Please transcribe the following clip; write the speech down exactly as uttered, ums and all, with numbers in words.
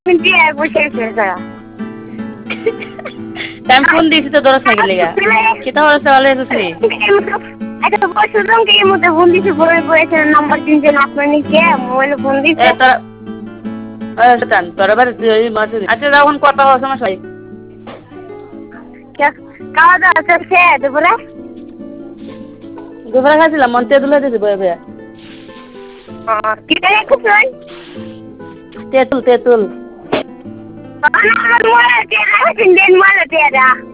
minute আর বসে আছে time phone দিছি তো দরস নাকি লেগা কিতা হচ্ছে ভালো আছিস আচ্ছা বসুন কি এর মধ্যে ফোন দিছি বই বইছে নাম্বার তিনজন আপনার নিচে মোবাইলে ফোন দিছে এটা আচ্ছা তোর বাড়ি তুই মাছ আচ্ছা যখন কথা হওয়ার সময় সাই খাওয়া দাওয়া চলছে দুপুরে দুপুরে খাইছিলাম মন্তে দুলে দিছি বয়ে বয়ে কি করে খুঁজছেন তেঁতুল তেঁতুল আমার মোবাইল দিয়ে রাখছেন দেন মোবাইল দিয়ে